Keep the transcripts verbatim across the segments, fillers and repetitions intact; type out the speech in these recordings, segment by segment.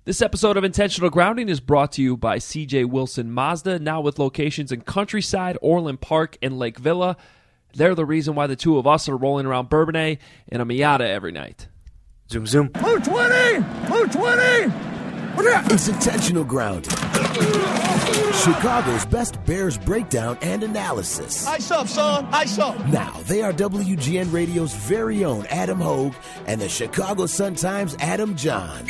This episode of Intentional Grounding is brought to you by C J Wilson Mazda, now with locations in Countryside, Orland Park, and Lake Villa. They're the reason why the two of us are rolling around Bourbonnais in a Miata every night. Zoom, zoom. Blue twenty! Blue twenty! It's Intentional Grounding. Chicago's best Bears breakdown and analysis. Ice up, son. Ice up. Now, they are W G N Radio's very own Adam Hogue and the Chicago Sun-Times' Adam Johns.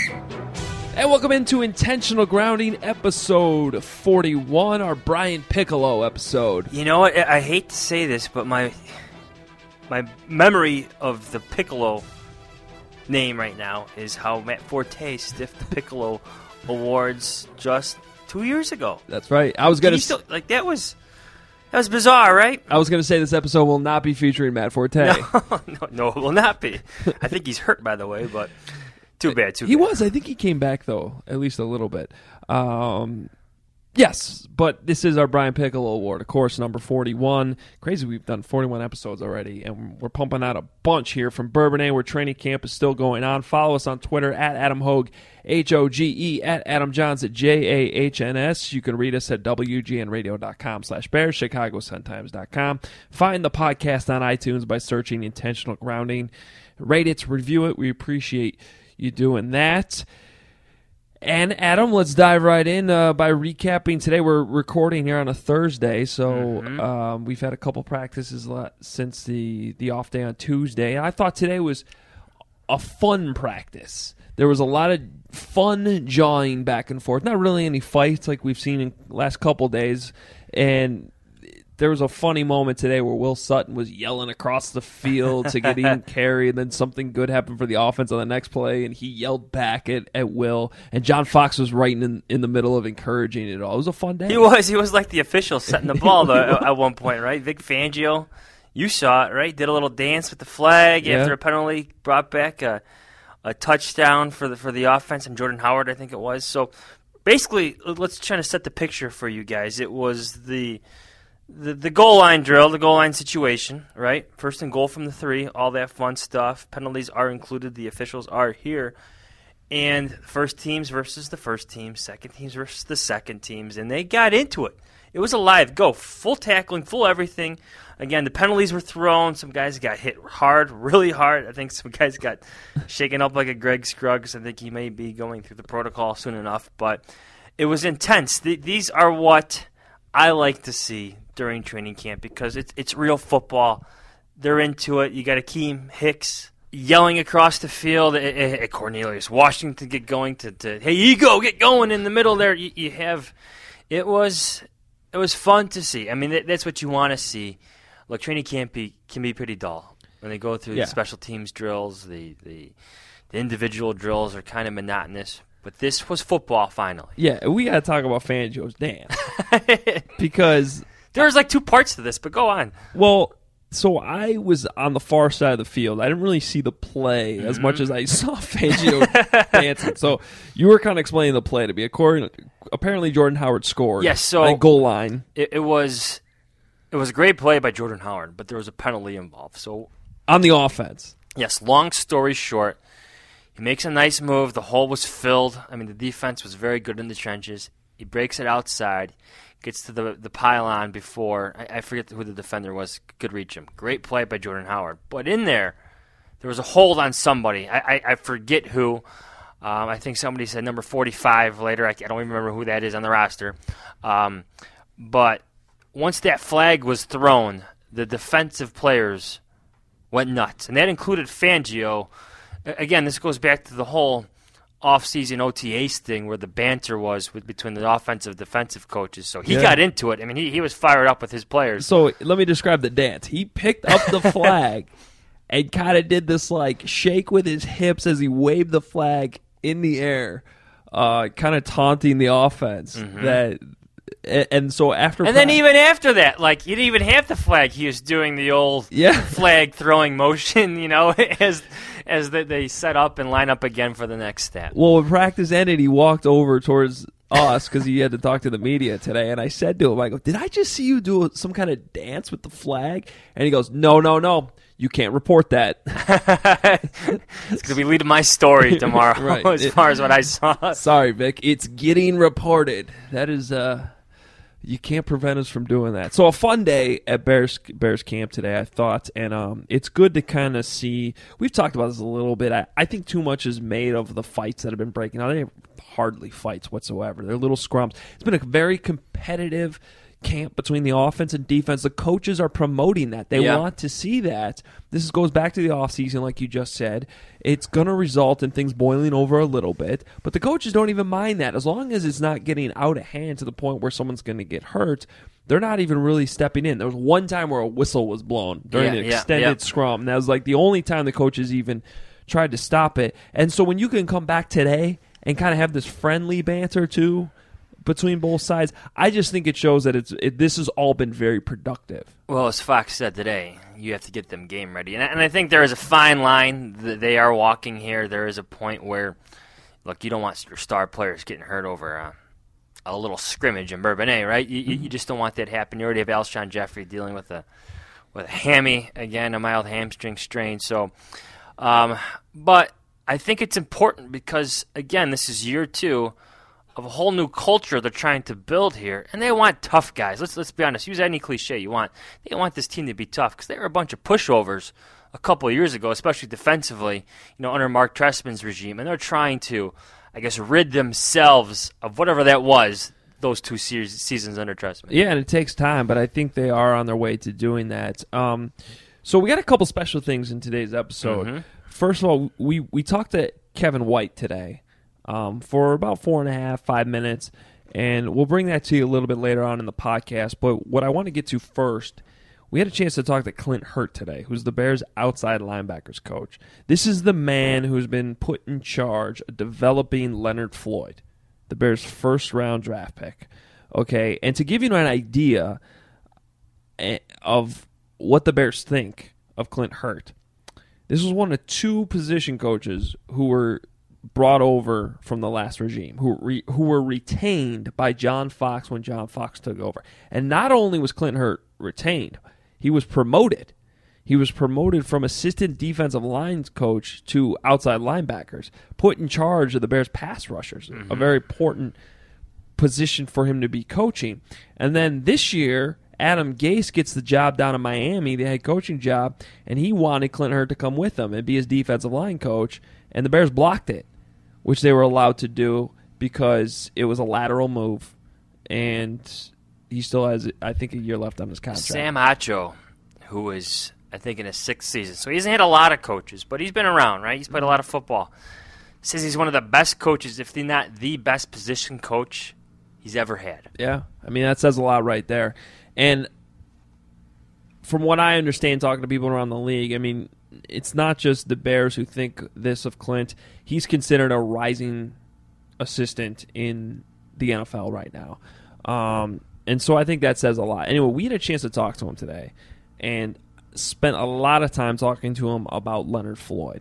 And welcome into Intentional Grounding, episode forty-one, our Brian Piccolo episode. You know what? I hate to say this, but my my memory of the Piccolo name right now is how Matt Forte stiffed the Piccolo Awards just two years ago. That's right. I was gonna still, like that was that was bizarre, right? I was gonna say this episode will not be featuring Matt Forte. No, no, no, it will not be. I think he's hurt, by the way, but. Too bad, too bad. He was. I think he came back, though, at least a little bit. Um, yes, but this is our Brian Piccolo Award, of course, number forty-one. Crazy, we've done forty-one episodes already, and we're pumping out a bunch here from Bourbonnais, where training camp is still going on. Follow us on Twitter, at Adam Hogue, H O G E, at Adam Johns, at J A H N S. You can read us at W G N radio dot com slash bears, Chicago Sun Times dot com. Find the podcast on iTunes by searching Intentional Grounding. Rate it, review it. We appreciate you doing that. And Adam, let's dive right in uh, by recapping. Today we're recording here on a Thursday, so mm-hmm. um, we've had a couple practices since the, the off day on Tuesday. And I thought today was a fun practice. There was a lot of fun jawing back and forth. Not really any fights like we've seen in the last couple days. And there was a funny moment today where Will Sutton was yelling across the field to get Ian Carey, and then something good happened for the offense on the next play, and he yelled back at, at Will, and John Fox was right in, in the middle of encouraging it all. It was a fun day. He was. He was like the official setting the ball though, at one point, right? Vic Fangio, you saw it, right? Did a little dance with the flag yeah. after a penalty, brought back a, a touchdown for the for the offense, and Jordan Howard, I think it was. So basically, let's try to set the picture for you guys. It was the... The the goal line drill, the goal line situation, right? First and goal from the three, all that fun stuff. Penalties are included. The officials are here. And first teams versus the first team, second teams versus the second teams. And they got into it. It was a live go, full tackling, full everything. Again, the penalties were thrown. Some guys got hit hard, really hard. I think some guys got shaken up like a Greg Scruggs. I think he may be going through the protocol soon enough. But it was intense. Th- these are what I like to see during training camp because it's it's real football. They're into it. You got Akeem Hicks yelling across the field at, at Cornelius Washington get going to, to hey Ego get going in the middle there. You, you have it was it was fun to see. I mean that, that's what you want to see. Look, training camp be, can be pretty dull when they go through yeah. the special teams drills. The, the the individual drills are kind of monotonous. But this was football finally. Yeah, we got to talk about Fangio's dance because there's like two parts to this, but go on. Well, so I was on the far side of the field. I didn't really see the play as mm-hmm. much as I saw Fangio dancing. So you were kind of explaining the play to me. According, apparently Jordan Howard scored. Yes, so on goal line. It, it was it was a great play by Jordan Howard, but there was a penalty involved. So on the offense. Yes, long story short, he makes a nice move. The hole was filled. I mean, the defense was very good in the trenches. He breaks it outside. Gets to the the pylon before, I, I forget who the defender was, could reach him. Great play by Jordan Howard. But in there, there was a hold on somebody. I, I, I forget who. Um, I think somebody said number forty-five later. I, I don't even remember who that is on the roster. Um, but once that flag was thrown, the defensive players went nuts. And that included Fangio. Again, this goes back to the whole off-season O T A thing where the banter was with, between the offensive defensive coaches. So he yeah. got into it. I mean, he, he was fired up with his players. So let me describe the dance. He picked up the flag and kind of did this like shake with his hips as he waved the flag in the air, uh, kind of taunting the offense. Mm-hmm. That and so after and then even after that, like he didn't even have the flag. He was doing the old yeah. flag throwing motion, you know, as as they, they set up and line up again for the next step. Well, when practice ended, he walked over towards us because he had to talk to the media today, and I said to him, I go, "Did I just see you do some kind of dance with the flag?" And he goes, "No, no, no. You can't report that. It's going to be leading my story tomorrow right. as it, far as what I saw. Sorry, Vic. It's getting reported. That is, uh, you can't prevent us from doing that. So a fun day at Bears Bears camp today, I thought, and um, it's good to kind of see. We've talked about this a little bit. I, I think too much is made of the fights that have been breaking out. They have hardly fights whatsoever. They're little scrums. It's been a very competitive camp between the offense and defense. The coaches are promoting that. They yeah. want to see that. This goes back to the offseason, like you just said. It's going to result in things boiling over a little bit, but the coaches don't even mind that. As long as it's not getting out of hand to the point where someone's going to get hurt, they're not even really stepping in. There was one time where a whistle was blown during yeah, the yeah, extended yeah. scrum. And that was like the only time the coaches even tried to stop it. And so when you can come back today and kind of have this friendly banter too, between both sides, I just think it shows that it's it, this has all been very productive. Well, as Fox said today, you have to get them game ready. And, and I think there is a fine line that they are walking here. There is a point where, look, you don't want your star players getting hurt over a, a little scrimmage in Bourbonnais, right? You, mm-hmm. you just don't want that to happen. You already have Alshon Jeffrey dealing with a with a hammy, again, a mild hamstring strain. So, um, but I think it's important because, again, this is year two of a whole new culture they're trying to build here, and they want tough guys. Let's let's be honest. Use any cliche you want. They want this team to be tough because they were a bunch of pushovers a couple of years ago, especially defensively. You know, under Mark Trestman's regime, and they're trying to, I guess, rid themselves of whatever that was. Those two se- seasons under Trestman. Yeah, and it takes time, but I think they are on their way to doing that. Um, so we got a couple special things in today's episode. Mm-hmm. First of all, we we talked to Kevin White today. Um, for about four and a half, five minutes, and we'll bring that to you a little bit later on in the podcast. But what I want to get to first, we had a chance to talk to Clint Hurtt today, who's the Bears' outside linebackers coach. This is the man who's been put in charge of developing Leonard Floyd, the Bears' first-round draft pick. Okay, and to give you an idea of what the Bears think of Clint Hurtt, this was one of two position coaches who were brought over from the last regime, who re, who were retained by John Fox when John Fox took over. And not only was Clint Hurtt retained, he was promoted. He was promoted from assistant defensive line coach to outside linebackers, put in charge of the Bears pass rushers, mm-hmm. a very important position for him to be coaching. And then this year, Adam Gase gets the job down in Miami, the head coaching job, and he wanted Clint Hurtt to come with him and be his defensive line coach, and the Bears blocked it, which they were allowed to do because it was a lateral move, and he still has, I think, a year left on his contract. Sam Acho, who is, I think, in his sixth season, so he hasn't had a lot of coaches, but he's been around, right? He's played a lot of football. Says he's one of the best coaches, if not the best position coach he's ever had. Yeah, I mean, that says a lot right there. And from what I understand talking to people around the league, I mean, it's not just the Bears who think this of Clint. He's considered a rising assistant in the N F L right now. Um, and so I think that says a lot. Anyway, we had a chance to talk to him today and spent a lot of time talking to him about Leonard Floyd.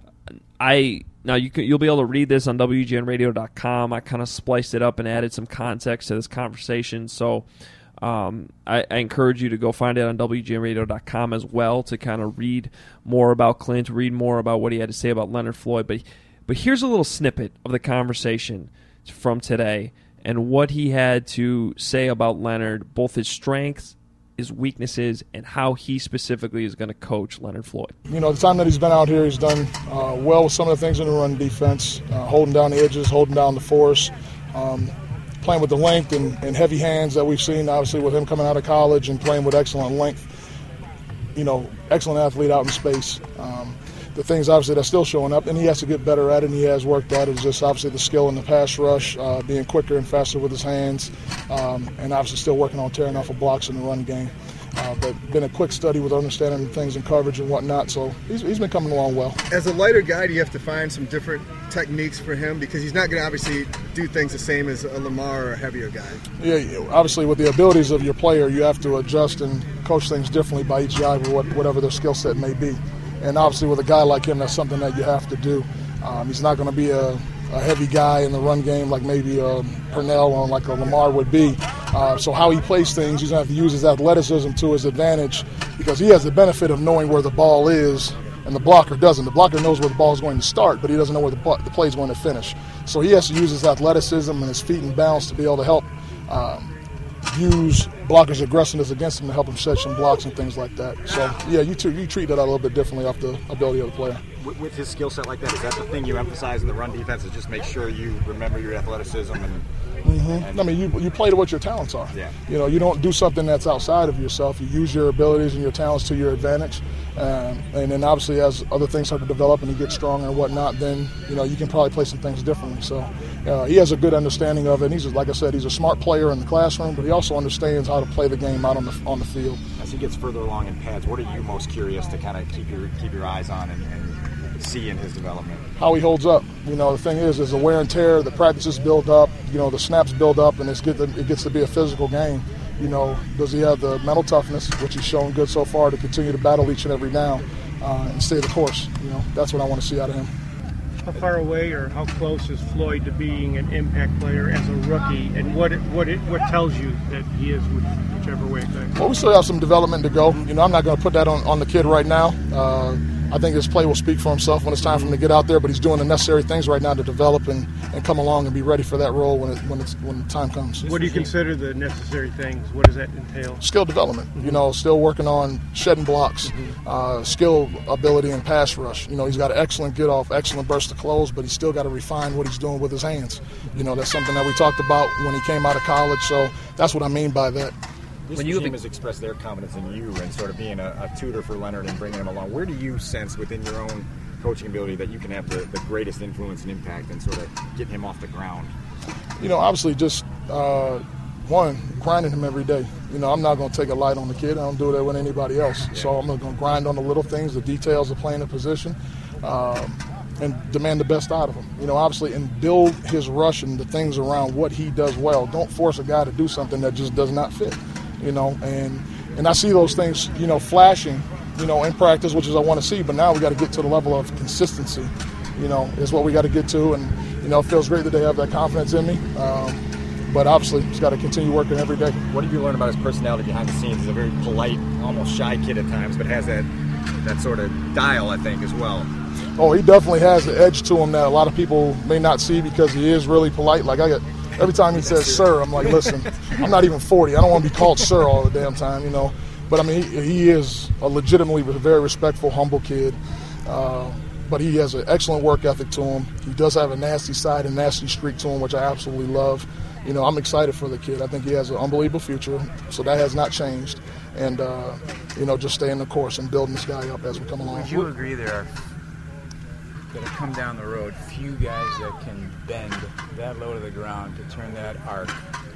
I Now, you can, you'll be able to read this on W G N radio dot com. I kind of spliced it up and added some context to this conversation. So Um, I, I encourage you to go find it on W G N radio dot com as well to kind of read more about Clint, read more about what he had to say about Leonard Floyd. But but here's a little snippet of the conversation from today and what he had to say about Leonard, both his strengths, his weaknesses, and how he specifically is going to coach Leonard Floyd. You know, the time that he's been out here, he's done uh, well with some of the things in the run defense, uh, holding down the edges, holding down the force, um, playing with the length and, and heavy hands that we've seen, obviously, with him coming out of college and playing with excellent length. You know, excellent athlete out in space. Um, the things, obviously, that's still showing up, and he has to get better at it, and he has worked at it, is just obviously the skill in the pass rush, uh, being quicker and faster with his hands, um, and obviously still working on tearing off of blocks in the run game. Uh, but been a quick study with understanding things in coverage and whatnot, so he's, he's been coming along well. As a lighter guy, do you have to find some different techniques for him? Because he's not going to obviously do things the same as a Lamar or a heavier guy. Yeah, obviously with the abilities of your player, you have to adjust and coach things differently by each guy, whatever their skill set may be. And obviously with a guy like him, that's something that you have to do. Um, he's not going to be a, a heavy guy in the run game like maybe a Purnell or like a Lamar would be. Uh, so how he plays things, he's going to have to use his athleticism to his advantage because he has the benefit of knowing where the ball is and the blocker doesn't. The blocker knows where the ball is going to start, but he doesn't know where the, the play is going to finish. So he has to use his athleticism and his feet and balance to be able to help um, use blockers' aggressiveness against him to help him set some blocks and things like that. So, yeah, you, t- you treat that a little bit differently off the ability of the player. With, with his skill set like that, is that the thing you emphasize in the run defense, is just make sure you remember your athleticism and Mm-hmm. I mean, you you play to what your talents are. Yeah. You know, you don't do something that's outside of yourself. You use your abilities and your talents to your advantage. Um, and then obviously as other things start to develop and you get stronger and whatnot, then, you know, you can probably play some things differently. So uh, he has a good understanding of it. And he's, like I said, he's a smart player in the classroom, but he also understands how to play the game out on the on the field. As he gets further along in pads, what are you most curious to kind of keep your keep your eyes on and, and see in his development? How he holds up. You know, the thing is, is the wear and tear, the practices build up, you know, the snaps build up, and it's get to, it gets to be a physical game. You know, does he have the mental toughness, which he's shown good so far, to continue to battle each and every down uh, and stay the course? You know, that's what I want to see out of him. How far away or how close is Floyd to being an impact player as a rookie, and what it, what it, what tells you that he is, whichever way it goes? Well, we still have some development to go. You know, I'm not going to put that on, on the kid right now. Uh, I think his play will speak for himself when it's time for him to get out there, but he's doing the necessary things right now to develop and, and come along and be ready for that role when it, when it's when the time comes. What do you consider the necessary things? What does that entail? Skill development. Mm-hmm. You know, still working on shedding blocks, mm-hmm. uh, skill ability and pass rush. You know, he's got an excellent get off, excellent burst to close, but he's still got to refine what he's doing with his hands. You know, that's something that we talked about when he came out of college, so that's what I mean by that. This when team has expressed their confidence in you and sort of being a, a tutor for Leonard and bringing him along. Where do you sense within your own coaching ability that you can have the, the greatest influence and impact and sort of getting him off the ground? You know, obviously just, uh, one, grinding him every day. You know, I'm not going to take a light on the kid. I don't do that with anybody else. Yeah. So I'm going to grind on the little things, the details of playing the position, um, and demand the best out of him. You know, obviously, and build his rush and the things around what he does well. Don't force a guy to do something that just does not fit. You know, and and I see those things, you know, flashing, you know, in practice, which is I want to see. But now we got to get to the level of consistency, you know, is what we got to get to. And, you know, it feels great that they have that confidence in me. Um, but obviously, he's got to continue working every day. What have you learned about his personality behind the scenes? He's a very polite, almost shy kid at times, but has that that sort of dial, I think, as well. Oh, he definitely has the edge to him that a lot of people may not see because he is really polite. Like I got. Every time he says sir, I'm like, listen, I'm not even forty. I don't want to be called sir all the damn time, you know. But, I mean, he, he is a legitimately very respectful, humble kid. Uh, but he has an excellent work ethic to him. He does have a nasty side and nasty streak to him, which I absolutely love. You know, I'm excited for the kid. I think he has an unbelievable future, so that has not changed. And, uh, you know, just staying the course and building this guy up as we come along. Would you agree there are that have come down the road, few guys that can bend that low to the ground to turn that arc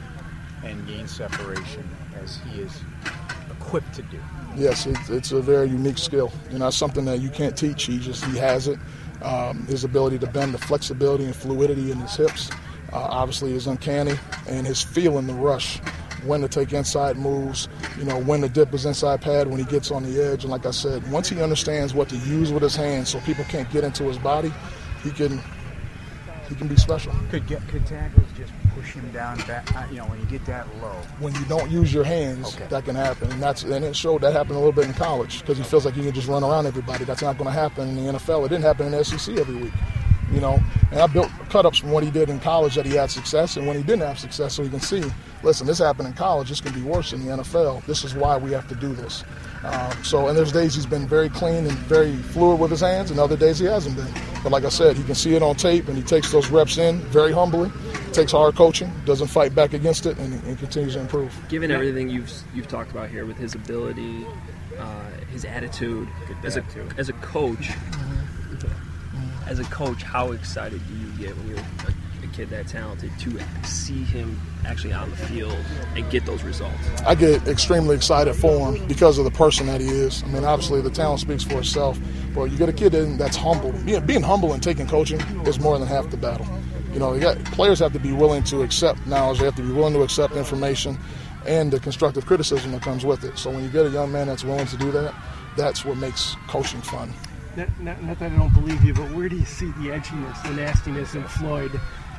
and gain separation as he is equipped to do? Yes, it's, it's a very unique skill. You know, it's something that you can't teach. He just he has it. Um, his ability to bend, the flexibility and fluidity in his hips, uh, obviously is uncanny, and his feel in the rush, when to take inside moves, you know, when to dip his inside pad when he gets on the edge. And like I said, once he understands what to use with his hands so people can't get into his body, he can he can be special. Could get could tackles just push him down back, you know, when you get that low? When you don't use your hands, okay. that can happen. And that's and it showed that happened a little bit in college because he feels like he can just run around everybody. That's not going to happen in the N F L. It didn't happen in the S E C every week. You know, and I built cut-ups from what he did in college that he had success, and when he didn't have success, so you can see, listen, this happened in college, this can be worse in the N F L. This is why we have to do this. Um, so, and there's days he's been very clean and very fluid with his hands, and other days he hasn't been. But like I said, he can see it on tape, and he takes those reps in very humbly, takes hard coaching, doesn't fight back against it, and, and continues to improve. Given everything you've you've talked about here with his ability, uh, his attitude, as a, as a coach, As a coach, how excited do you get when you're a, a kid that talented to see him actually on the field and get those results? I get extremely excited for him because of the person that he is. I mean, obviously the talent speaks for itself, but you get a kid that's humble. Being, being humble and taking coaching is more than half the battle. You know, you got, players have to be willing to accept knowledge. They have to be willing to accept information and the constructive criticism that comes with it. So when you get a young man that's willing to do that, that's what makes coaching fun. Not, not, not that I don't believe you, but where do you see the edginess, the nastiness in Floyd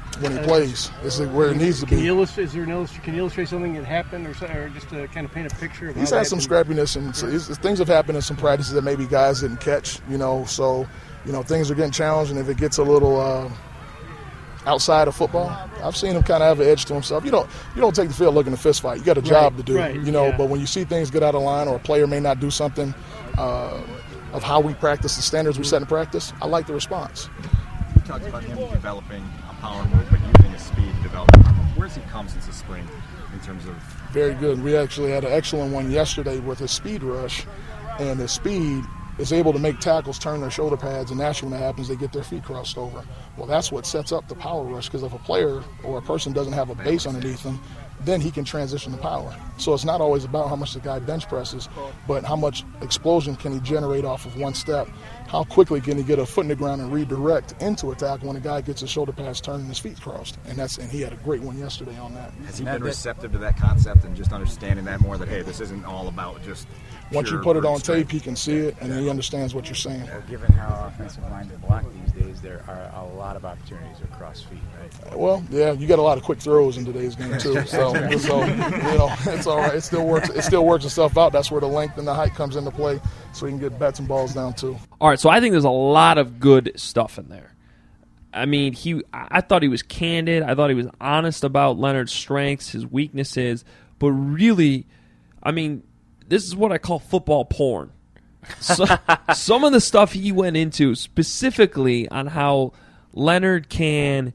when he plays. It's where it needs to can be. You illustrate, is there an illustration, can you illustrate something that happened, or, or just to kind of paint a picture of He's how had some scrappiness, and so it's, it's, things have happened in some practices that maybe guys didn't catch, you know. So, you know, things are getting challenged, and if it gets a little uh, outside of football, I've seen him kind of have an edge to himself. You don't, you don't take the field looking to fist fight. You got a job right, to do, right, you know. Yeah. But when you see things get out of line, or a player may not do something uh, of how we practice, the standards we set in practice, I like the response. You talked about him developing a power move, but using his speed to develop a power move. Where's he come since the spring in terms of? Very good. We actually had an excellent one yesterday with his speed rush, and his speed is able to make tackles turn their shoulder pads, and naturally when that happens, they get their feet crossed over. Well, that's what sets up the power rush, because if a player or a person doesn't have a base underneath them, then he can transition to power. So it's not always about how much the guy bench presses, but how much explosion can he generate off of one step. How quickly can he get a foot in the ground and redirect into a tackle when a guy gets his shoulder pads turned and his feet crossed. And that's and he had a great one yesterday on that. Has he been receptive to that concept and just understanding that more, that, hey, this isn't all about just Once you put it on tape, he can see it, and then he understands what you're saying. Well, given how offensive linemen block these days, there are a lot of opportunities across feet, right? Well, yeah, you got a lot of quick throws in today's game too. So, so you know, it's all right. It still works. It still works itself out. That's where the length and the height comes into play, so he can get bats and balls down too. All right, so I think there's a lot of good stuff in there. I mean, he. I thought he was candid. I thought he was honest about Leonard's strengths, his weaknesses, but really, I mean, this is what I call football porn. So, some of the stuff he went into, specifically on how Leonard can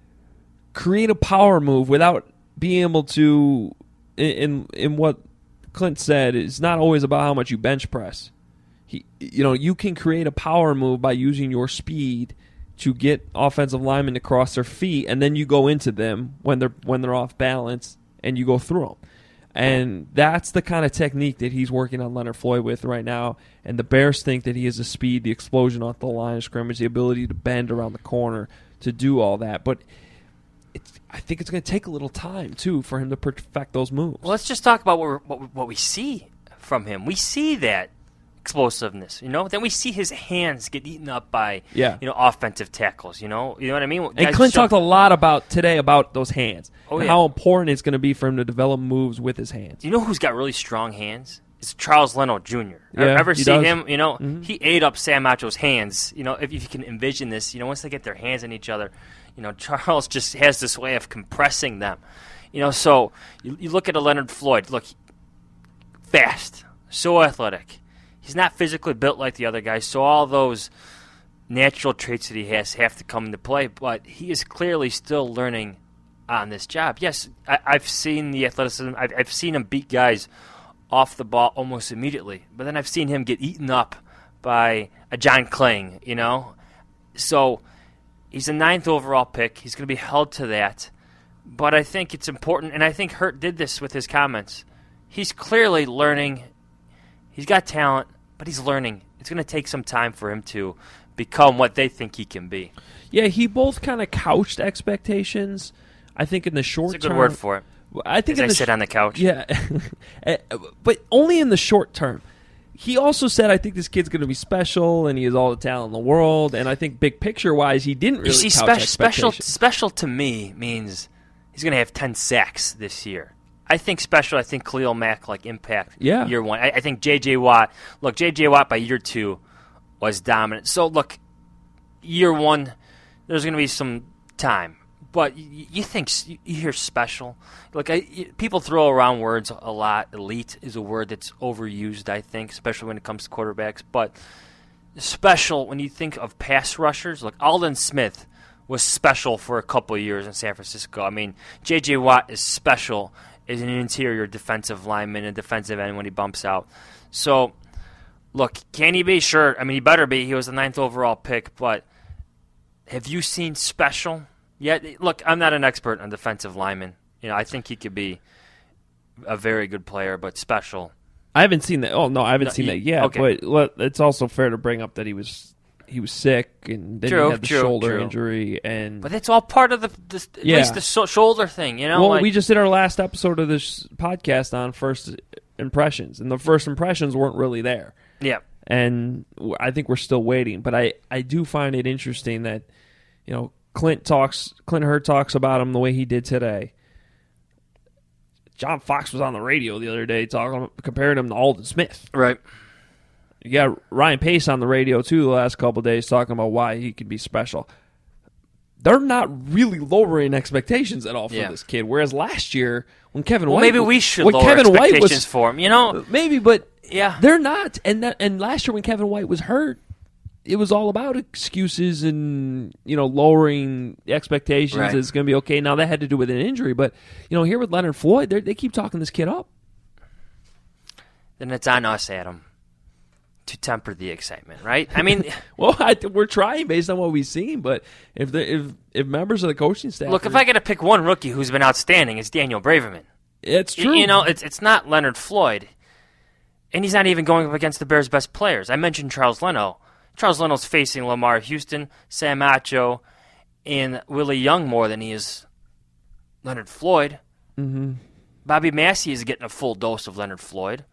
create a power move without being able to, in in what Clint said, it's not always about how much you bench press. He, you know, you can create a power move by using your speed to get offensive linemen to cross their feet, and then you go into them when they're when they're off balance, and you go through them. And that's the kind of technique that he's working on Leonard Floyd with right now. And the Bears think that he has the speed, the explosion off the line of scrimmage, the ability to bend around the corner, to do all that. But it's, I think it's going to take a little time, too, for him to perfect those moves. Well, let's just talk about what, we're, what, we, what we see from him. We see that explosiveness, you know. Then we see his hands get eaten up by, yeah. you know, offensive tackles. You know, you know what I mean. And Guys Clint jump- talked a lot about today about those hands, oh, and yeah. how important it's going to be for him to develop moves with his hands. You know who's got really strong hands? It's Charles Leno Junior Yeah, Ever he see does. him? You know, Mm-hmm. he ate up Sam Macho's hands. You know, if, if you can envision this, you know, once they get their hands on each other, you know, Charles just has this way of compressing them. You know, so you, you look at a Leonard Floyd. Look, fast, so athletic. He's not physically built like the other guys, so all those natural traits that he has have to come into play. But he is clearly still learning on this job. Yes, I, I've seen the athleticism. I've, I've seen him beat guys off the ball almost immediately. But then I've seen him get eaten up by a John Kling, you know. So he's a ninth overall pick. He's going to be held to that. But I think it's important, and I think Hurt did this with his comments. He's clearly learning. He's got talent, but he's learning. It's going to take some time for him to become what they think he can be. Yeah, he both kind of couched expectations. I think in the short term. That's a good word for it. I think As in I the sit sh- on the couch. Yeah, but only in the short term. He also said, "I think this kid's going to be special, and he has all the talent in the world." And I think big picture wise, he didn't really You see, couch spe- special expectations. special to me means he's going to have ten sacks this year. I think special. I think Khalil Mack like impact Yeah. year one. I, I think J J Watt. Look, J J Watt by year two was dominant. So look, year one, there's going to be some time. But you, you think you hear special. Look, I, people throw around words a lot. Elite is a word that's overused, I think, especially when it comes to quarterbacks. But special, when you think of pass rushers, like Aldon Smith was special for a couple of years in San Francisco. I mean, J J Watt is special as an interior defensive lineman, a defensive end when he bumps out. So, look, can he be? Sure. I mean, he better be. He was the ninth overall pick. But have you seen special? Yeah, look, I'm not an expert on defensive linemen. You know, I think he could be a very good player, but special. I haven't seen that. Oh no, I haven't No, seen you- that yet. okay. But let, it's also fair to bring up that he was he was sick, and then True, he had the true, shoulder true. injury, and But it's all part of the, the at Yeah. least the so- shoulder thing, you know? well, like, we just did our last episode of this podcast on first impressions, and the first impressions weren't really there. yeah. And w- I think we're still waiting. But I, I do find it interesting that, you know, Clint talks. Clint Hurtt talks about him the way he did today. John Fox was on the radio the other day talking, comparing him to Aldon Smith. Right. You got Ryan Pace on the radio too the last couple of days talking about why he could be special. They're not really lowering expectations at all for yeah. this kid. Whereas last year, when Kevin well, White, maybe we should when lower Kevin expectations White was, for him. You know, maybe, but yeah, they're not. And that, and last year when Kevin White was hurt, it was all about excuses and, you know, lowering expectations. Right. It's going to be okay. Now that had to do with an injury, but you know, here with Leonard Floyd, they keep talking this kid up. Then it's on us, Adam, to temper the excitement, right? I mean, well, I, we're trying based on what we've seen, but if the if if members of the coaching staff look, if I got to pick one rookie who's been outstanding, it's Daniel Braverman. It's true. You know, it's it's not Leonard Floyd, and he's not even going up against the Bears' best players. I mentioned Charles Leno. Charles Leno's facing Lamar Houston, Sam Acho, and Willie Young more than he is Leonard Floyd. Mm-hmm. Bobby Massey is getting a full dose of Leonard Floyd.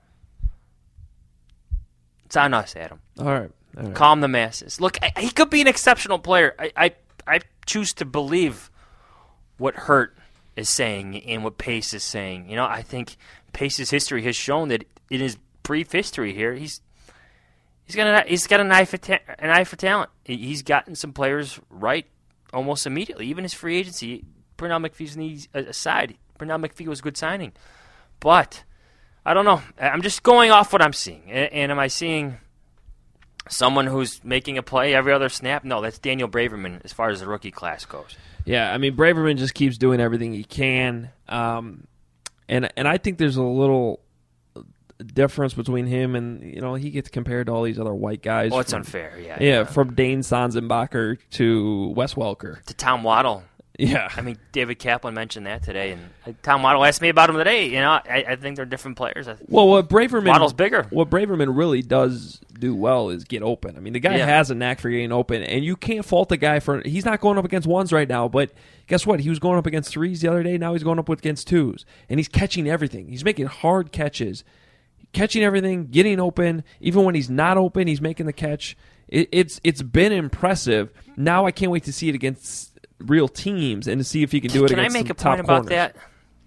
It's on us, Adam. All right. All right. Calm the masses. Look, I, he could be an exceptional player. I, I I choose to believe what Hurt is saying and what Pace is saying. You know, I think Pace's history has shown that in his brief history here, he's he's got an, he's got an eye for ta- an eye for talent. He's gotten some players right almost immediately. Even his free agency, Pernell McPhee's needs aside, Pernell McPhee was a good signing, but I don't know. I'm just going off what I'm seeing. And, and am I seeing someone who's making a play every other snap? No, that's Daniel Braverman as far as the rookie class goes. Yeah, I mean, Braverman just keeps doing everything he can. Um, and and I think there's a little difference between him and, you know, he gets compared to all these other white guys. Oh, it's from, unfair, yeah. Yeah, yeah. from Dane Sanzenbacher to Wes Welker. To Tom Waddle. Yeah. I mean, David Kaplan mentioned that today, and Tom Waddle asked me about him today. You know, I, I think they're different players. Well, what Braverman Waddle's bigger. What Braverman really does do well is get open. I mean, the guy yeah. has a knack for getting open, and you can't fault the guy for. He's not going up against ones right now, but guess what? He was going up against threes the other day. Now he's going up against twos, and he's catching everything. He's making hard catches, catching everything, getting open. Even when he's not open, he's making the catch. It, it's it's been impressive. Now I can't wait to see it against real teams and to see if he can do it can against I make some a point top about corners. that?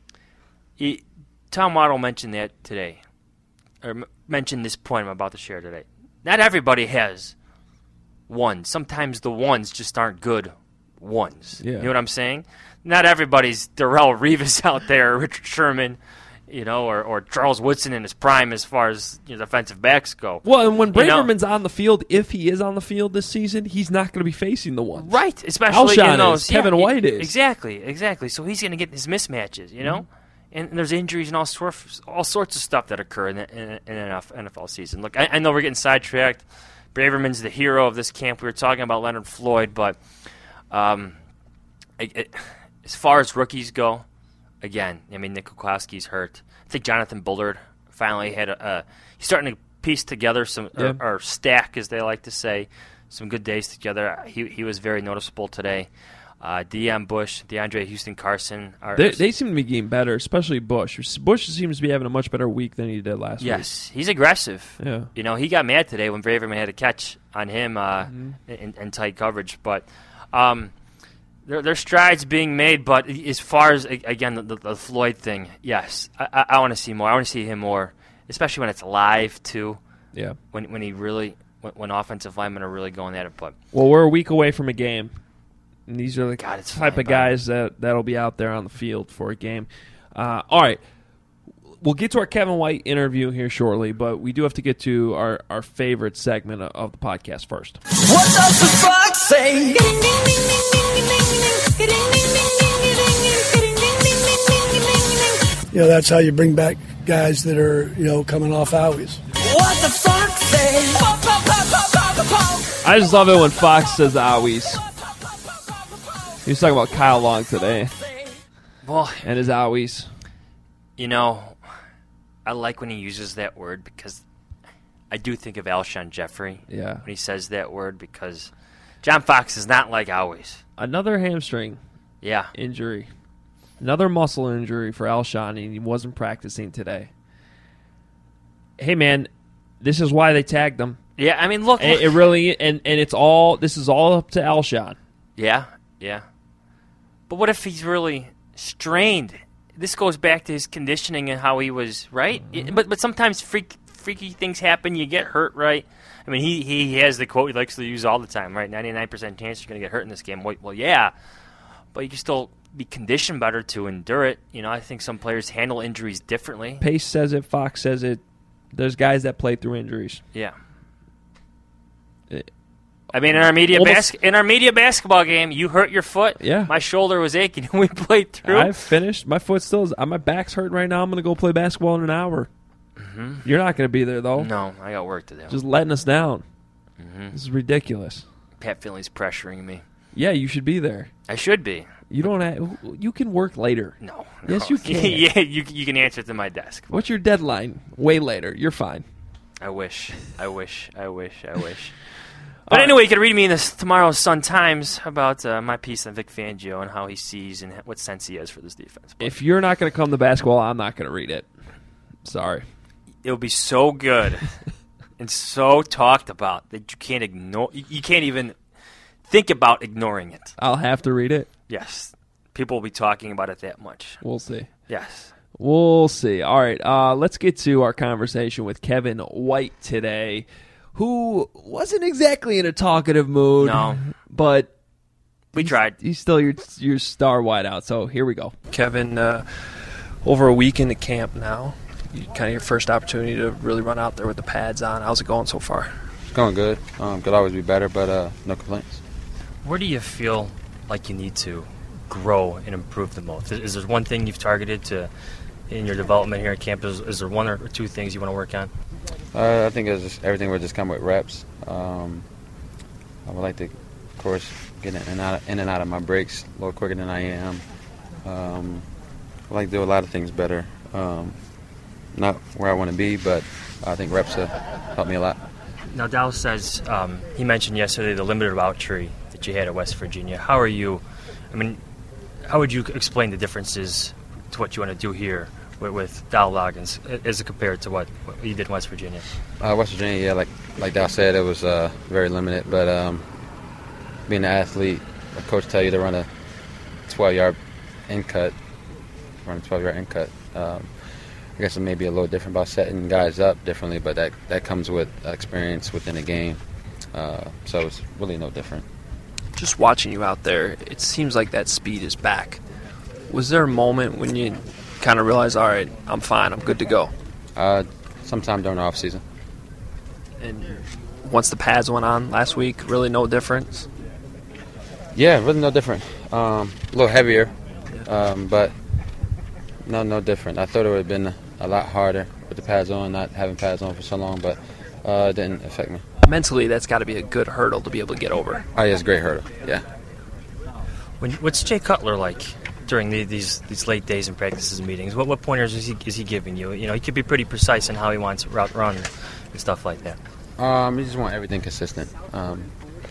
He, Tom Waddle mentioned that today, or m- mentioned this point I'm about to share today. Not everybody has ones. Sometimes the ones just aren't good ones. Yeah. You know what I'm saying? Not everybody's Darrelle Revis out there, or Richard Sherman, you know, or, or Charles Woodson in his prime as far as, you know, defensive backs go. Well, and when You know- Braverman's on the field, if he is on the field this season, he's not going to be facing the ones. Right, especially Alshon in those. is, Kevin yeah, White is. Exactly, exactly. So he's going to get his mismatches, you know? Mm-hmm. And there's injuries and all sorts, all sorts of stuff that occur in, the, in, in an N F L season. Look, I, I know we're getting sidetracked. Braverman's the hero of this camp. We were talking about Leonard Floyd, but um, it, it, as far as rookies go, again, I mean, Nick Kwiatkowski's hurt. I think Jonathan Bullard finally had a, uh, he's starting to piece together some, Yeah. or, or stack, as they like to say, some good days together. He he was very noticeable today. Uh, Deion Bush, DeAndre Houston Carson. Are, They, they seem to be getting better, especially Bush. Bush seems to be having a much better week than he did last yes, he's aggressive. week. Yeah. You know, he got mad today when Braverman had a catch on him uh, Mm-hmm. in, in tight coverage. But um, there, there's strides being made. But as far as, again, the, the Floyd thing, yes, I, I, I want to see more. I want to see him more, especially when it's live, too. Yeah. When when he really, when, when offensive linemen are really going at it. But Well, we're a week away from a game. And these are the God, it's type flying of by. guys that, that'll be out there on the field for a game. Uh, all right. We'll get to our Kevin White interview here shortly, but we do have to get to our, our favorite segment of, of the podcast first. What does the fox say? You know, that's how you bring back guys that are, you know, coming off owies. What the fox say? Pop, pop, pop, pop, pop, pop, pop. I just love it when Fox says owies. He was talking about Kyle Long today well, and his owies. you know, I like when he uses that word because I do think of Alshon Jeffrey Yeah. when he says that word because John Fox is not like always. Another hamstring Yeah. injury. Another muscle injury for Alshon, and he wasn't practicing today. Hey, man, this is why they tagged him. Yeah, I mean, look. It, it really, and, and it's all, this is all up to Alshon. Yeah. Yeah. But what if he's really strained? This goes back to his conditioning and how he was, right? Mm-hmm. But but sometimes freak, freaky things happen. You get hurt, right? I mean, he, he has the quote he likes to use all the time, right? ninety-nine percent chance you're going to get hurt in this game. Well, yeah, but you can still be conditioned better to endure it. You know, I think some players handle injuries differently. Pace says it. Fox says it. There's guys that play through injuries. Yeah. It, I mean, in our media bas- in our media basketball game, you hurt your foot. Yeah. My shoulder was aching, and we played through. I've finished. My foot still is. My back's hurting right now. I'm going to go play basketball in an hour. Mm-hmm. You're not going to be there, though. No, I got work to do. Just letting us down. Mm-hmm. This is ridiculous. Pat Finley's pressuring me. Yeah, you should be there. I should be. You don't have, you can work later. No. Yes, no. you can. yeah, you you can answer to my desk. What's your deadline? Way later. You're fine. I wish. I wish. I wish. I wish. But All anyway, right. You can read me in this tomorrow's Sun-Times about uh, my piece on Vic Fangio and how he sees and what sense he has for this defense. But if you're not going to come to basketball, I'm not going to read it. Sorry. It'll be so good and so talked about that you can't ignore. You can't even think about ignoring it. I'll have to read it. Yes. People will be talking about it that much. We'll see. Yes. We'll see. All right. Uh, let's get to our conversation with Kevin White today, who wasn't exactly in a talkative mood. No. But we tried. He's still your your star wideout. So here we go. Kevin, uh, over a week into camp now. You, kind of your first opportunity to really run out there with the pads on. How's it going so far? It's going good. Um, could always be better, but uh, no complaints. Where do you feel like you need to grow and improve the most? Is, is there one thing you've targeted to in your development here at camp? Is, is there one or two things you want to work on? Uh, I think it's just, everything will just come with reps. Um, I would like to, of course, get in and out of, in and out of my breaks a little quicker than I am. Um, I like to do a lot of things better. Um, not where I want to be, but I think reps have helped me a lot. Now, Dallas says, um, he mentioned yesterday the limited route tree that you had at West Virginia. How are you, I mean, how would you explain the differences to what you want to do here with, with Dow Loggins as compared to what, what you did in West Virginia? Uh, West Virginia, yeah, like like Dow said, it was uh, very limited, but um, being an athlete, a coach tell you to run a twelve-yard end cut, run a twelve-yard end cut. Um, I guess it may be a little different about setting guys up differently, but that, that comes with experience within a game. Uh, so it's really no different. Just watching you out there, it seems like that speed is back. Was there a moment when you kind of realized, all right, I'm fine, I'm good to go? Uh, sometime during the off season. And once the pads went on last week, really no difference? Yeah, really no different. Um, a little heavier, um, but no, no different. I thought it would have been a lot harder with the pads on, not having pads on for so long, but uh, it didn't affect me. Mentally, that's got to be a good hurdle to be able to get over. Oh, yeah, it's a great hurdle, yeah. When, what's Jay Cutler like during the, these these late days and practices and meetings? What what pointers is he is he giving you? You know, he could be pretty precise in how he wants route run and stuff like that. Um, you just want everything consistent. Um,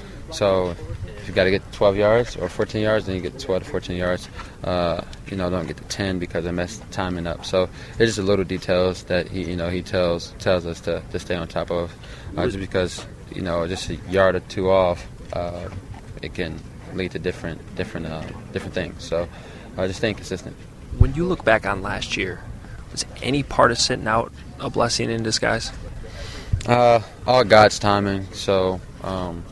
so if you got to get twelve yards or fourteen yards, then you get twelve to fourteen yards. Uh, you know, don't get to ten because I messed timing up. So it's just a little details that he, you know, he tells tells us to, to stay on top of. Uh, just because, you know, just a yard or two off, uh, it can lead to different different uh, different things. So uh, just staying consistent. When you look back on last year, was any part of sitting out a blessing in disguise? Uh, all God's timing. So um,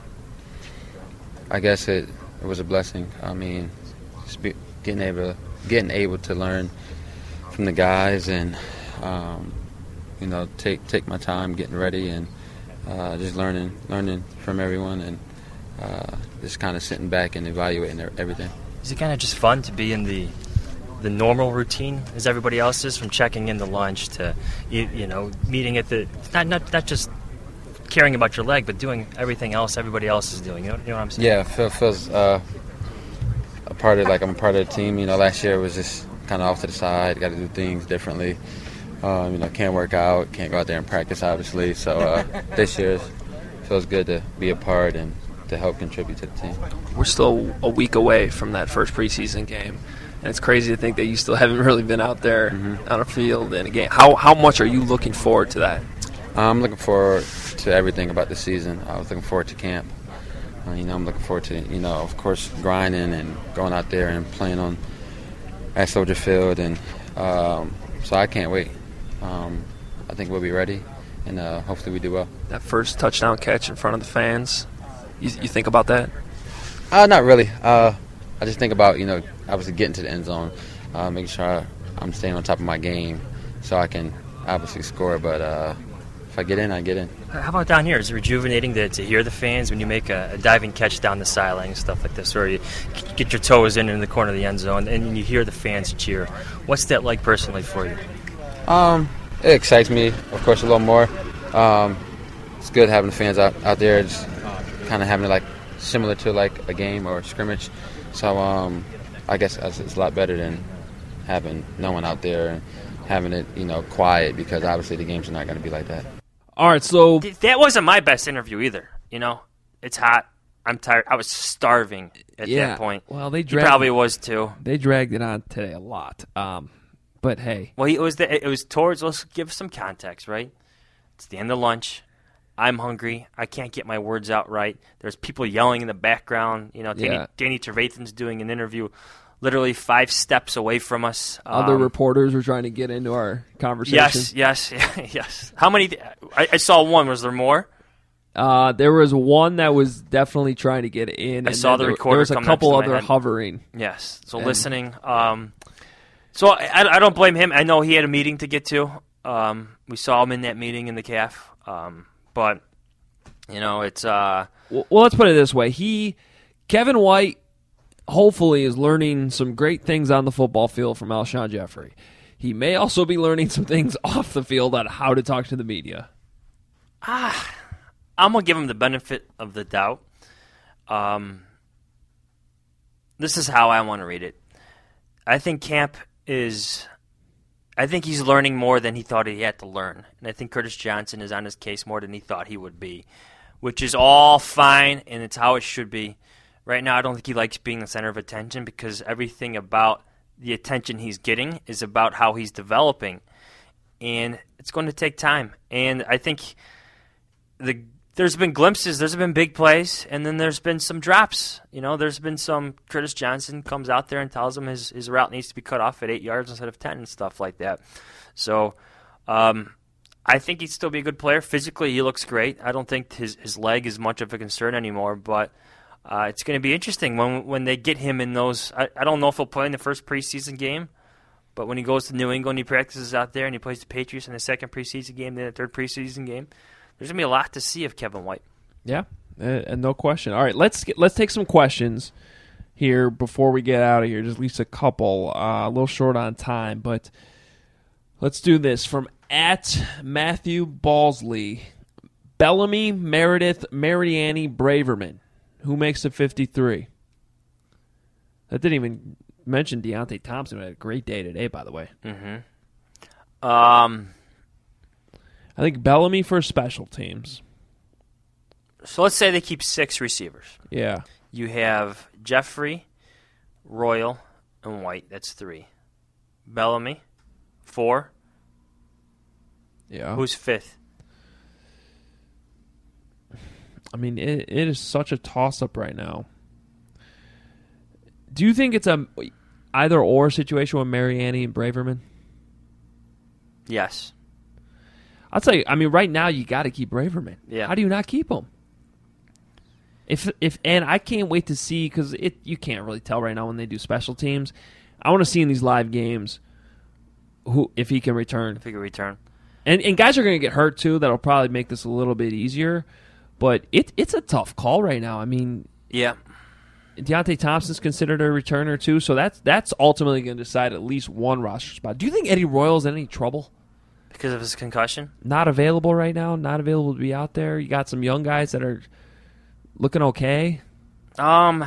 I guess it, it was a blessing. I mean, just be, getting able getting able to learn from the guys and um, you know take take my time getting ready and uh, just learning learning from everyone and uh, just kind of sitting back and evaluating everything. Is it kind of just fun to be in the the normal routine as everybody else is, from checking in to lunch to you, you know meeting at the not not not just caring about your leg, but doing everything else everybody else is doing. You know, you know what I'm saying? Yeah, it feels uh, a part of like I'm a part of the team. You know, last year was just kind of off to the side. Got to do things differently. Um, you know, can't work out, can't go out there and practice, obviously. So uh, this year it feels good to be a part and to help contribute to the team. We're still a week away from that first preseason game, and it's crazy to think that you still haven't really been out there mm-hmm. on a field in a game. How how much are you looking forward to that? I'm looking forward to everything about the season. I was looking forward to camp. Uh, you know, I'm looking forward to, you know, of course, grinding and going out there and playing on at Soldier Field, and um, so I can't wait. Um, I think we'll be ready, and uh, hopefully we do well. That first touchdown catch in front of the fans, you, you think about that? Uh, not really. Uh, I just think about, you know, obviously getting to the end zone, uh, making sure I'm staying on top of my game so I can obviously score, but uh, if I get in, I get in. How about down here? Is it rejuvenating to, to hear the fans when you make a, a diving catch down the sideline and stuff like this, or you get your toes in in the corner of the end zone and you hear the fans cheer? What's that like personally for you? Um, it excites me, of course, a little more. Um, it's good having the fans out, out there, just kind of having it like similar to like a game or a scrimmage. So um, I guess it's a lot better than having no one out there and having it, you know, quiet, because obviously the games are not going to be like that. All right, so that wasn't my best interview either. You know, it's hot. I'm tired. I was starving at yeah, that point. Well, they he dragged, probably was too. They dragged it on today a lot. Um, but hey, well, it was the, it was towards. Let's give some context, right? It's the end of lunch. I'm hungry. I can't get my words out right. There's people yelling in the background. You know, Danny, yeah. Danny Trevathan's doing an interview literally five steps away from us. Other um, reporters were trying to get into our conversation. Yes, yes, yes. How many? I, I saw one. Was there more? Uh, there was one that was definitely trying to get in. I and saw the there, recorder. There was a come couple next to my other head. hovering. Yes, so and, listening. Um, so I, I don't blame him. I know he had a meeting to get to. Um, we saw him in that meeting in the C A F. Um, but you know, it's. Uh, well, well, let's put it this way. He, Kevin White, hopefully is learning some great things on the football field from Alshon Jeffrey. He may also be learning some things off the field on how to talk to the media. Ah, I'm going to give him the benefit of the doubt. Um, this is how I want to read it. I think Camp is... I think he's learning more than he thought he had to learn. And I think Curtis Johnson is on his case more than he thought he would be, which is all fine, and it's how it should be. Right now, I don't think he likes being the center of attention, because everything about the attention he's getting is about how he's developing. And it's going to take time. And I think the there's been glimpses, there's been big plays, and then there's been some drops. You know, there's been some Curtis Johnson comes out there and tells him his, his route needs to be cut off at eight yards instead of ten and stuff like that. So um, I think he'd still be a good player. Physically, he looks great. I don't think his, his leg is much of a concern anymore, but Uh, it's going to be interesting when when they get him in those. I, I don't know if he'll play in the first preseason game, but when he goes to New England, he practices out there and he plays the Patriots in the second preseason game, then the third preseason game. There's going to be a lot to see of Kevin White. Yeah, and uh, no question. All right, let's get, let's take some questions here before we get out of here. Just at least a couple. Uh, a little short on time, but let's do this. From at Matthew Balsley, Bellamy, Meredith, Mariani, Braverman. Who makes the fifty-three? That didn't even mention Deontay Thompson. He had a great day today, by the way. Mm-hmm. Um, I think Bellamy for special teams. So let's say they keep six receivers. Yeah. You have Jeffrey, Royal, and White. That's three. Bellamy, four. Yeah. Who's fifth? I mean, it, it is such a toss-up right now. Do you think it's a either-or situation with Mariani and Braverman? Yes. I'll tell you, I mean, right now you got to keep Braverman. Yeah. How do you not keep him? If if and I can't wait to see, because it you can't really tell right now when they do special teams. I want to see in these live games who if he can return. If he can return. And and guys are going to get hurt too. That'll probably make this a little bit easier. But it it's a tough call right now. I mean, yeah. Deontay Thompson's considered a returner too, so that's that's ultimately going to decide at least one roster spot. Do you think Eddie Royal's in any trouble? Because of his concussion? Not available right now, not available to be out there. You got some young guys that are looking okay. Um,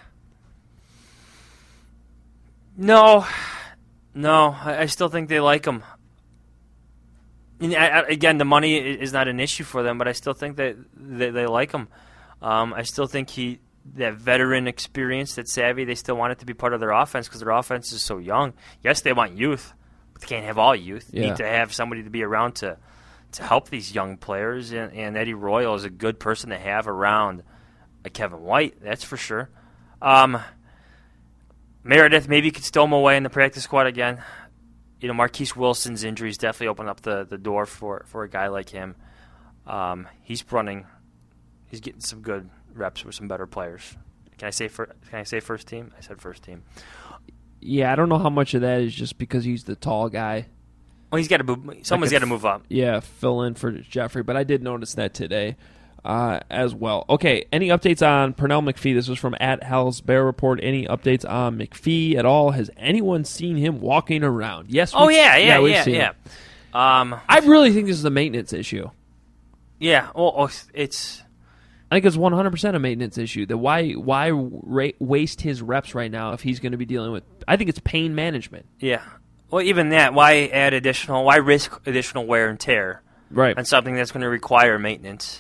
no, no. I, I still think they like him. And I, I, again, the money is not an issue for them, but I still think that they, they like him. Um, I still think he that veteran experience, that savvy, they still want it to be part of their offense because their offense is so young. Yes, they want youth, but they can't have all youth. They Yeah. need to have somebody to be around to to help these young players, and, and Eddie Royal is a good person to have around a Kevin White, that's for sure. Um, Meredith, maybe you could stow him away in the practice squad again. You know, Marquise Wilson's injuries definitely opened up the, the door for, for a guy like him. Um, he's running. He's getting some good reps with some better players. Can I say for, Can I say first team? I said first team. Yeah, I don't know how much of that is just because he's the tall guy. Well, he's got to move. Someone's got to move up. Yeah, fill in for Jeffrey. But I did notice that today uh, as well. Okay, any updates on Pernell McPhee? This was from at Hal's Bear Report. Any updates on McPhee at all? Has anyone seen him walking around? Yes. Oh yeah, yeah, yeah, we've yeah, seen yeah. Him. Um, I really think this is a maintenance issue. Yeah. Oh, oh it's. I think it's one hundred percent a maintenance issue. That why why ra- waste his reps right now if he's going to be dealing with? I think it's pain management. Yeah. Well, even that, why add additional? Why risk additional wear and tear? Right. On something that's going to require maintenance.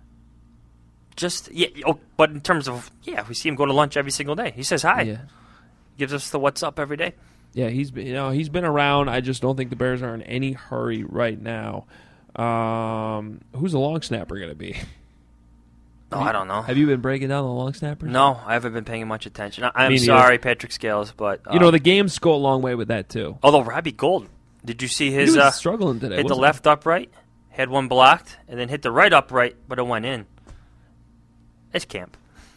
Just yeah. Oh, but in terms of yeah, we see him go to lunch every single day. He says hi. Yeah. Gives us the what's up every day. Yeah, he's been, you know he's been around. I just don't think the Bears are in any hurry right now. Um, who's the long snapper going to be? Oh, I don't know. Have you been breaking down the long snappers? No, I haven't been paying much attention. I, I'm Me neither. sorry, Patrick Scales, but uh, you know the games go a long way with that too. Although Robbie Gould, did you see his? He was uh, struggling today. Hit the wasn't left upright, had one blocked, and then hit the right upright, but it went in. It's camp.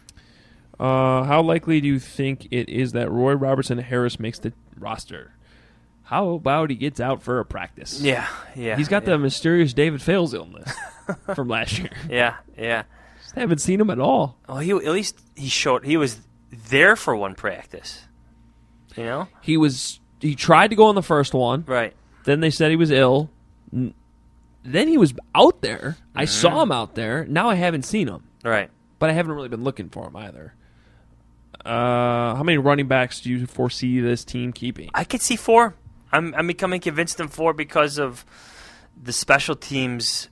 Uh, how likely do you think it is that Roy Robertson Harris makes the roster? How about he gets out for a practice? Yeah, yeah. He's got yeah. the mysterious David Fales illness from last year. Yeah, yeah. Just haven't seen him at all. Well, he at least he showed he was there for one practice. You know, he was. He tried to go on the first one. Right. Then they said he was ill. Then he was out there. Mm-hmm. I saw him out there. Now I haven't seen him. Right. But I haven't really been looking for him either. Uh, how many running backs do you foresee this team keeping? I could see four. I'm I'm becoming convinced in four because of the special teams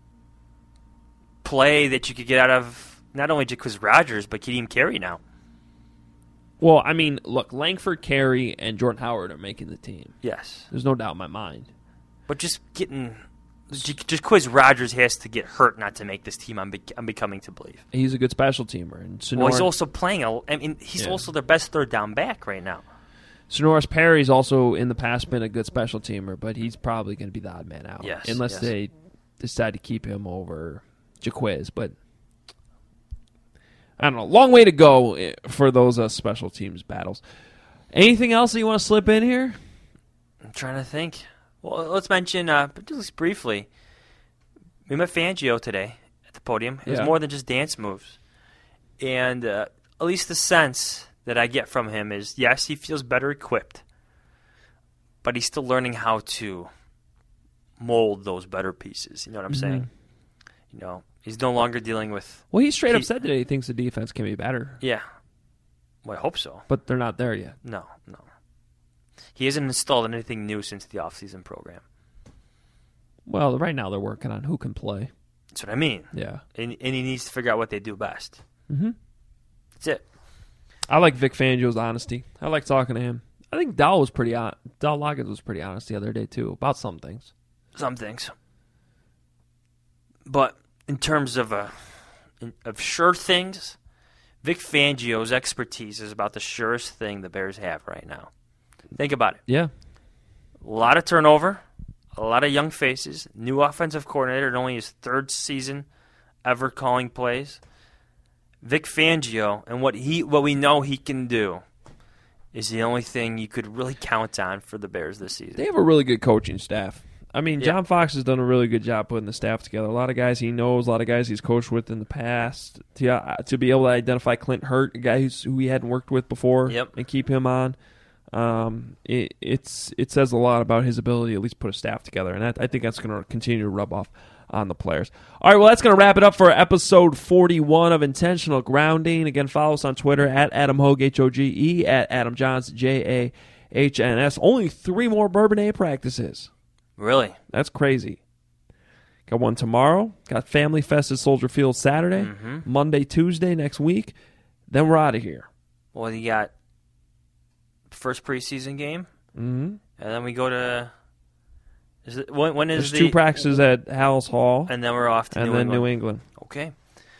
play that you could get out of not only Jaquiz Rogers but Kadeem Carey now. Well, I mean, look, Langford, Carey, and Jordan Howard are making the team. Yes, there's no doubt in my mind. But just getting Jaquiz Rogers has to get hurt not to make this team. I'm be, I'm becoming to believe he's a good special teamer, and Sonoran, well, he's also playing. A, I mean, he's yeah. also their best third down back right now. Sonoris Perry's also in the past been a good special teamer, but he's probably going to be the odd man out. Yes, unless yes. they decide to keep him over Jaquiz. But I don't know. Long way to go for those uh, special teams battles. Anything else that you want to slip in here? I'm trying to think. Well, let's mention, uh, just briefly, we met Fangio today at the podium. It was yeah. more than just dance moves. And uh, at least the sense that I get from him is, yes, he feels better equipped, but he's still learning how to mold those better pieces. You know what I'm mm-hmm. saying? You know, he's no longer dealing with... Well, he straight he, up said today he thinks the defense can be better. Yeah. Well, I hope so. But they're not there yet. No, no. He hasn't installed anything new since the offseason program. Well, right now they're working on who can play. That's what I mean. Yeah. And, and he needs to figure out what they do best. Mm-hmm. That's it. I like Vic Fangio's honesty. I like talking to him. I think Dal was pretty on. Dal Loggins was pretty honest the other day too about some things. Some things, but in terms of uh, of sure things, Vic Fangio's expertise is about the surest thing the Bears have right now. Think about it. Yeah, a lot of turnover, a lot of young faces, new offensive coordinator, and only his third season ever calling plays. Vic Fangio and what he what we know he can do is the only thing you could really count on for the Bears this season. They have a really good coaching staff. I mean, yeah. John Fox has done a really good job putting the staff together. A lot of guys he knows, a lot of guys he's coached with in the past. To, uh, to be able to identify Clint Hurt, a guy who's, who he hadn't worked with before, yep. and keep him on, um, it, it's it says a lot about his ability to at least put a staff together, and that, I think that's going to continue to rub off on the players. All right, well, that's going to wrap it up for episode forty-one of Intentional Grounding. Again, follow us on Twitter at Adam Hoge, H O G E, at Adam Johns, J A H N S. Only three more Bourbonnais practices. Really? That's crazy. Got one tomorrow. Got Family Fest at Soldier Field Saturday. Mm-hmm. Monday, Tuesday next week. Then we're out of here. Well, you got first preseason game, mm-hmm. and then we go to... Is it, when, when is There's the, two practices at Hal's Hall. And then we're off to and New then England. New England. Okay.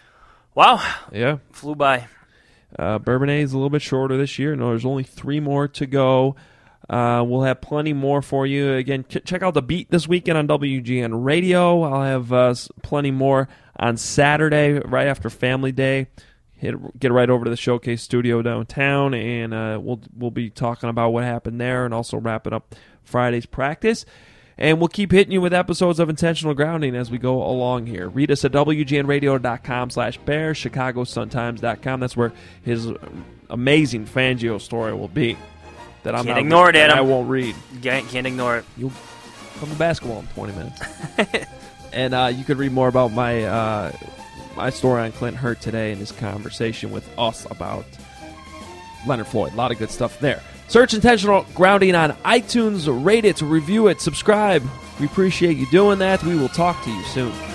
Wow. Yeah. Flew by. Uh, Bourbonnais is a little bit shorter this year. No, there's only three more to go. Uh, we'll have plenty more for you. Again, ch- check out The Beat this weekend on W G N Radio. I'll have uh, plenty more on Saturday, right after Family Day. Hit, get right over to the Showcase Studio downtown, and uh, we'll we'll be talking about what happened there and also wrapping up Friday's practice. And we'll keep hitting you with episodes of Intentional Grounding as we go along here. Read us at W G N radio dot com slash bear, Chicago Sun Times dot com. That's where his amazing Fangio story will be. That I'm can't not ignore it, Adam. I won't read. Can't, can't ignore it. You'll come to basketball in twenty minutes. And uh, you could read more about my uh, my story on Clint Hurt today and his conversation with us about Leonard Floyd. A lot of good stuff there. Search Intentional Grounding on iTunes, rate it, review it, subscribe. We appreciate you doing that. We will talk to you soon.